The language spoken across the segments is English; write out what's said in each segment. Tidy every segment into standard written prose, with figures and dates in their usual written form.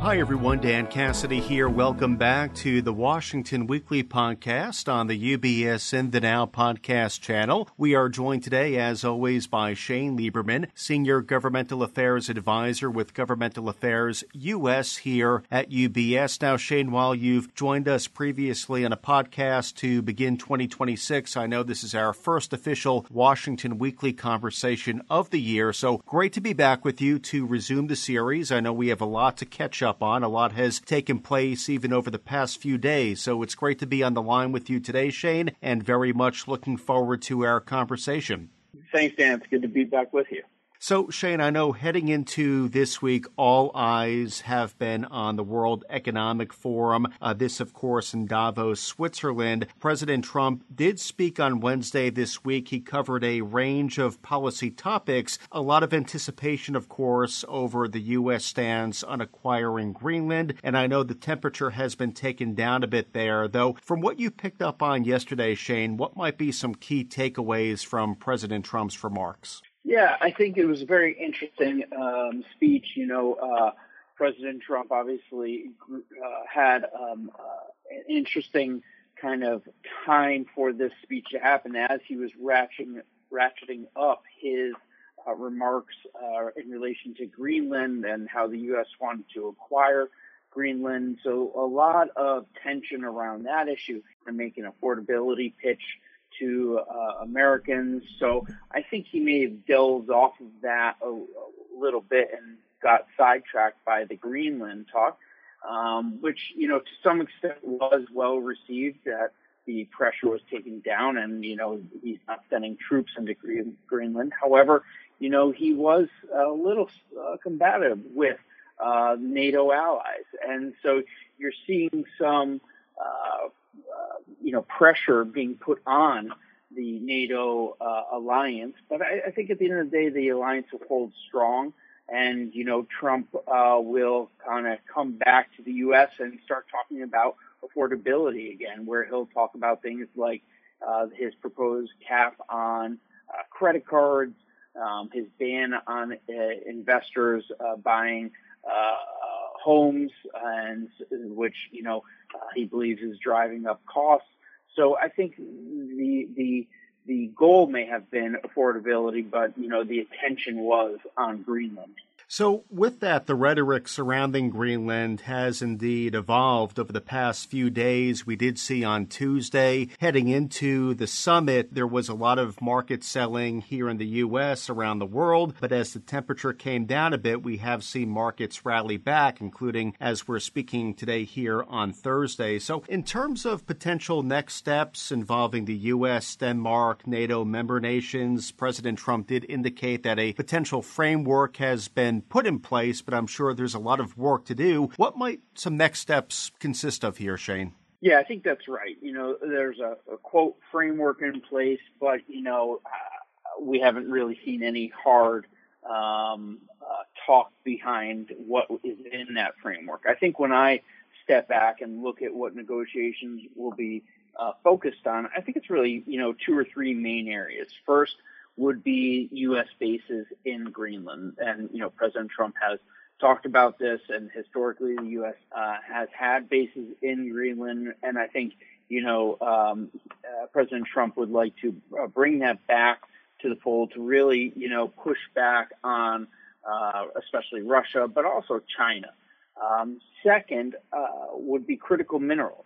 Hi, everyone. Dan Cassidy here. Welcome back to the Washington Weekly Podcast on the UBS In the Now podcast channel. We are joined today, as always, by Shane Lieberman, Senior Governmental Affairs Advisor with Governmental Affairs US here at UBS. Now, Shane, while you've joined us previously on a podcast to begin 2026, I know this is our first official Washington Weekly conversation of the year, so great to be back with you to resume the series. I know we have a lot to catch up on. A lot has taken place even over the past few days, so it's great to be on the line with you today, Shane, and very much looking forward to our conversation. Thanks, Dan. It's good to be back with you. So, Shane, I know heading into this week, all eyes have been on the World Economic Forum. This, of course, in Davos, Switzerland. President Trump did speak on Wednesday this week. He covered a range of policy topics. A lot of anticipation, of course, over the U.S. stance on acquiring Greenland. And I know the temperature has been taken down a bit there, though. From what you picked up on yesterday, Shane, what might be some key takeaways from President Trump's remarks? Yeah, I think it was a very interesting speech. President Trump obviously had an interesting kind of time for this speech to happen as he was ratcheting up his remarks in relation to Greenland and how the U.S. wanted to acquire Greenland. So a lot of tension around that issue and making an affordability pitch to Americans. So I think he may have delved off of that a little bit and got sidetracked by the Greenland talk, which, to some extent was well received, that the pressure was taken down and, he's not sending troops into Greenland. However, he was a little combative with NATO allies. And so you're seeing some pressure being put on the NATO alliance. But I think at the end of the day, the alliance will hold strong. And, Trump will kind of come back to the U.S. and start talking about affordability again, where he'll talk about things like his proposed cap on credit cards, his ban on investors buying homes, and which, he believes is driving up costs. So I think the goal may have been affordability, but, the attention was on Greenland. So with that, the rhetoric surrounding Greenland has indeed evolved over the past few days. We did see on Tuesday, heading into the summit, there was a lot of market selling here in the U.S., around the world. But as the temperature came down a bit, we have seen markets rally back, including as we're speaking today here on Thursday. So in terms of potential next steps involving the U.S., Denmark, NATO member nations, President Trump did indicate that a potential framework has been put in place, but I'm sure there's a lot of work to do. What might some next steps consist of here, Shane? Yeah, I think that's right. There's a quote framework in place, but, we haven't really seen any hard talk behind what is in that framework. I think when I step back and look at what negotiations will be focused on, I think it's really, 2 or 3 main areas. First would be U.S. bases in Greenland. And, President Trump has talked about this, and historically the U.S. Has had bases in Greenland. And I think, President Trump would like to bring that back to the fold to really, push back on especially Russia, but also China. Second would be critical minerals.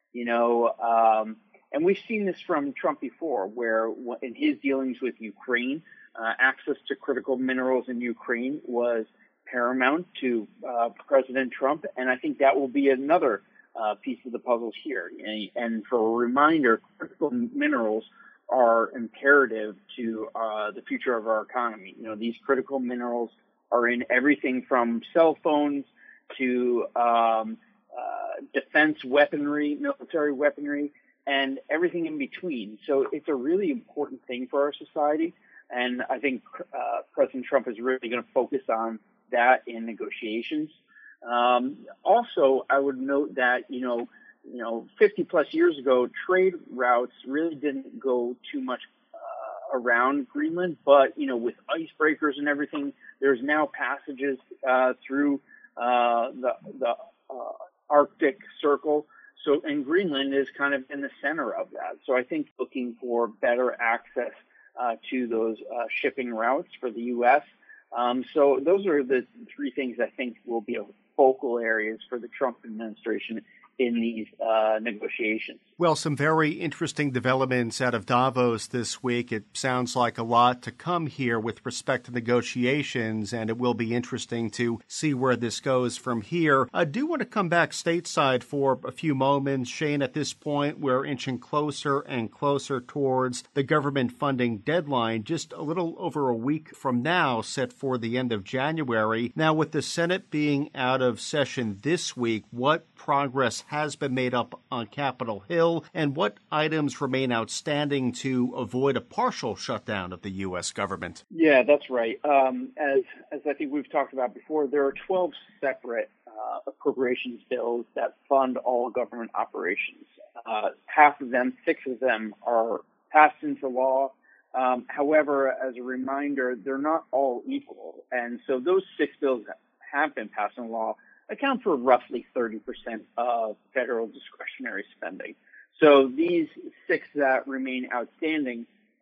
And we've seen this from Trump before, where in his dealings with Ukraine, access to critical minerals in Ukraine was paramount to President Trump. And I think that will be another piece of the puzzle here. And for a reminder, critical minerals are imperative to the future of our economy. These critical minerals are in everything from cell phones to defense weaponry, military weaponry, and everything in between. So it's a really important thing for our society. And I think President Trump is really going to focus on that in negotiations. Also, I would note that, 50 plus years ago, trade routes really didn't go too much around Greenland. But, with icebreakers and everything, there's now passages through the Arctic Circle. So, and Greenland is kind of in the center of that. So I think looking for better access to those shipping routes for the U.S. So those are the three things I think will be focal areas for the Trump administration in these negotiations. Well, some very interesting developments out of Davos this week. It sounds like a lot to come here with respect to negotiations, and it will be interesting to see where this goes from here. I do want to come back stateside for a few moments. Shane, at this point, we're inching closer and closer towards the government funding deadline, just a little over a week from now, set for the end of January. Now, with the Senate being out of session this week, what progress has been made up on Capitol Hill, and what items remain outstanding to avoid a partial shutdown of the U.S. government? Yeah, that's right. As I think we've talked about before, there are 12 separate appropriations bills that fund all government operations. Half of them, 6 of them, are passed into law. However, as a reminder, they're not all equal. And so those 6 bills that have been passed into law account for roughly 30% of federal discretionary spending. So these 6 that remain outstanding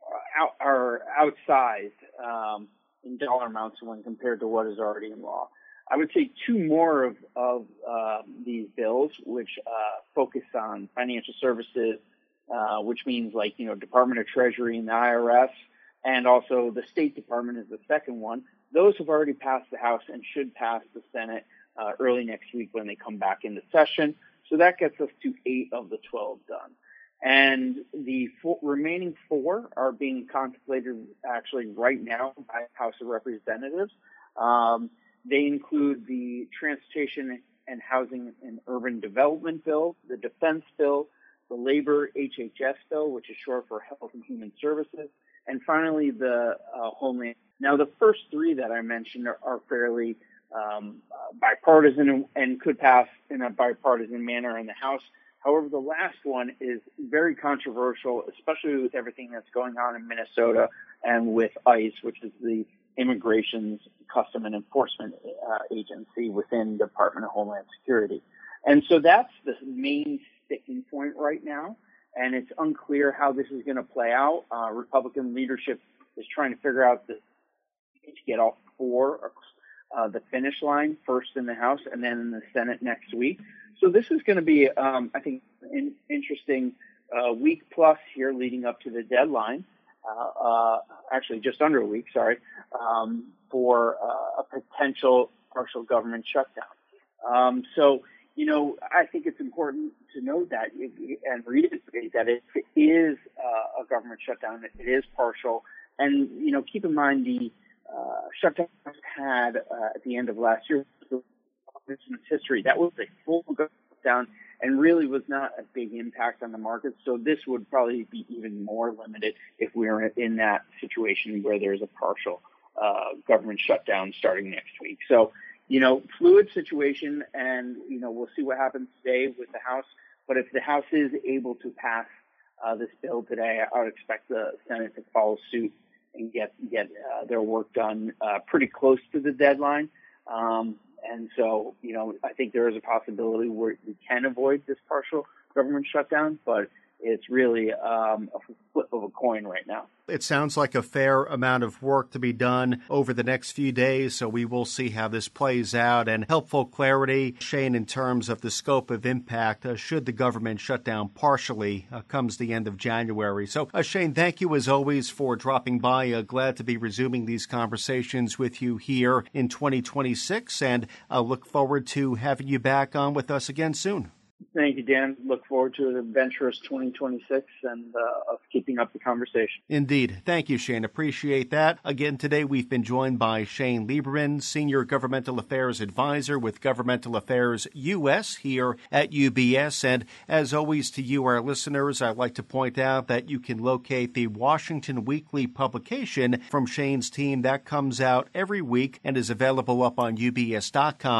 are outsized in dollar amounts when compared to what is already in law. I would say 2 more of these bills, which focus on financial services, which means Department of Treasury and the IRS, and also the State Department is the second one. Those have already passed the House and should pass the Senate early next week when they come back into session. So that gets us to 8 of the 12 done. And the remaining 4 are being contemplated actually right now by the House of Representatives. They include the Transportation and Housing and Urban Development Bill, the Defense Bill, the Labor HHS Bill, which is short for Health and Human Services, and finally the Homeland. Now, the first 3 that I mentioned are fairly bipartisan and could pass in a bipartisan manner in the House. However, the last one is very controversial, especially with everything that's going on in Minnesota and with ICE, which is the Immigration, Customs and Enforcement Agency within the Department of Homeland Security. And so that's the main sticking point right now, and it's unclear how this is going to play out. Republican leadership is trying to figure out to get all 4 the finish line, first in the House and then in the Senate next week. So this is going to be, I think, an interesting week plus here leading up to the deadline, actually just under a week, for a potential partial government shutdown. So, I think it's important to note that and reiterate that if it is a government shutdown, it is partial. And, keep in mind the shutdown had at the end of last year, in its history, that was a full shutdown and really was not a big impact on the markets. So this would probably be even more limited if we were in that situation where there's a partial government shutdown starting next week. So, fluid situation, and, we'll see what happens today with the House. But if the House is able to pass this bill today, I would expect the Senate to follow suit and get their work done pretty close to the deadline. And so, I think there is a possibility where we can avoid this partial government shutdown, but it's really a flip of a coin right now. It sounds like a fair amount of work to be done over the next few days, so we will see how this plays out. And helpful clarity, Shane, in terms of the scope of impact should the government shut down partially comes the end of January. So, Shane, thank you as always for dropping by. Glad to be resuming these conversations with you here in 2026, and look forward to having you back on with us again soon. Thank you, Dan. Look forward to an adventurous 2026 and of keeping up the conversation. Indeed. Thank you, Shane. Appreciate that. Again, today we've been joined by Shane Lieberman, Senior Governmental Affairs Advisor with Governmental Affairs U.S. here at UBS. And as always, to you, our listeners, I'd like to point out that you can locate the Washington Weekly publication from Shane's team. That comes out every week and is available up on UBS.com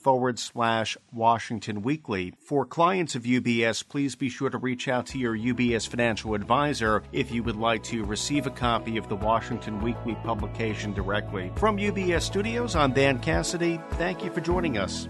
ubs.com/Washington Weekly. For clients of UBS, please be sure to reach out to your UBS financial advisor if you would like to receive a copy of the Washington Weekly publication directly. From UBS Studios, I'm Dan Cassidy. Thank you for joining us.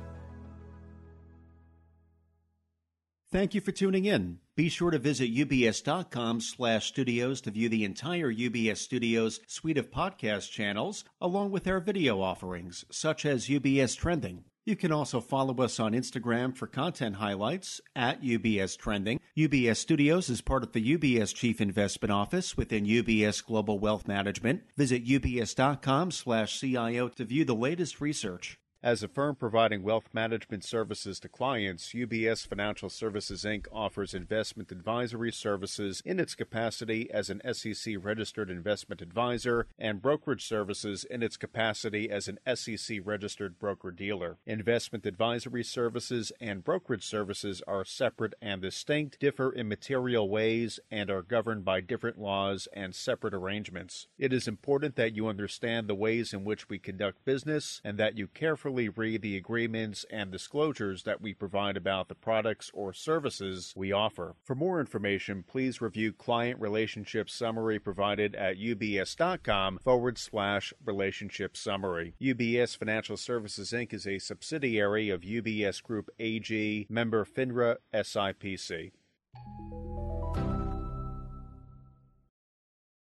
Thank you for tuning in. Be sure to visit ubs.com/studios to view the entire UBS Studios suite of podcast channels, along with our video offerings, such as UBS Trending. You can also follow us on Instagram for content highlights at UBS Trending. UBS Studios is part of the UBS Chief Investment Office within UBS Global Wealth Management. Visit ubs.com/CIO to view the latest research. As a firm providing wealth management services to clients, UBS Financial Services, Inc. offers investment advisory services in its capacity as an SEC-registered investment advisor and brokerage services in its capacity as an SEC-registered broker-dealer. Investment advisory services and brokerage services are separate and distinct, differ in material ways, and are governed by different laws and separate arrangements. It is important that you understand the ways in which we conduct business and that you carefully read the agreements and disclosures that we provide about the products or services we offer. For more information, please review Client Relationship Summary provided at ubs.com/relationship summary. UBS Financial Services, Inc. is a subsidiary of UBS Group AG, member FINRA SIPC.